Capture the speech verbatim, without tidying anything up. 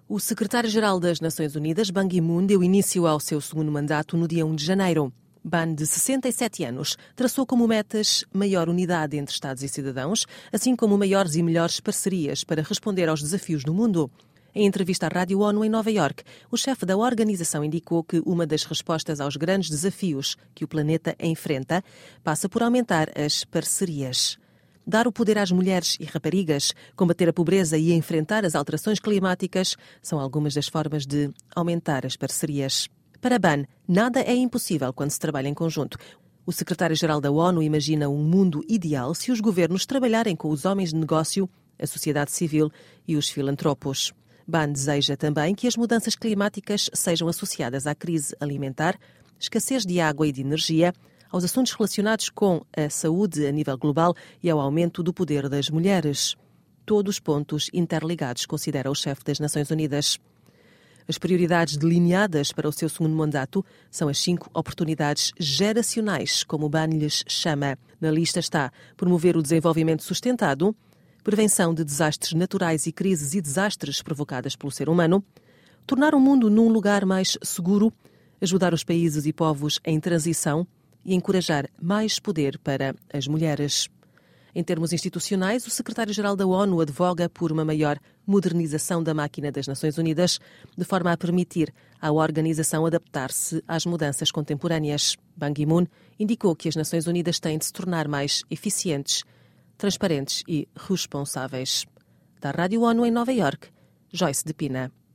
O secretário-geral das Nações Unidas, Ban Ki-moon, deu início ao seu segundo mandato no dia um de janeiro. Ban, de sessenta e sete anos, traçou como metas maior unidade entre Estados e cidadãos, assim como maiores e melhores parcerias para responder aos desafios no mundo. Em entrevista à Rádio ONU em Nova Iorque, o chefe da organização indicou que uma das respostas aos grandes desafios que o planeta enfrenta passa por aumentar as parcerias. Dar o poder às mulheres e raparigas, combater a pobreza e enfrentar as alterações climáticas são algumas das formas de aumentar as parcerias. Para Ban, nada é impossível quando se trabalha em conjunto. O secretário-geral da ONU imagina um mundo ideal se os governos trabalharem com os homens de negócio, a sociedade civil e os filantropos. Ban deseja também que as mudanças climáticas sejam associadas à crise alimentar, escassez de água e de energia, aos assuntos relacionados com a saúde a nível global e ao aumento do poder das mulheres. Todos pontos interligados, considera o chefe das Nações Unidas. As prioridades delineadas para o seu segundo mandato são as cinco oportunidades geracionais, como Ban lhes chama. Na lista está promover o desenvolvimento sustentado, prevenção de desastres naturais e crises e desastres provocadas pelo ser humano, tornar o mundo num lugar mais seguro, ajudar os países e povos em transição e encorajar mais poder para as mulheres. Em termos institucionais, o secretário-geral da ONU advoga por uma maior modernização da máquina das Nações Unidas, de forma a permitir à organização adaptar-se às mudanças contemporâneas. Ban Ki-moon indicou que as Nações Unidas têm de se tornar mais eficientes, transparentes e responsáveis. Da Rádio ONU em Nova Iorque, Joyce de Pina.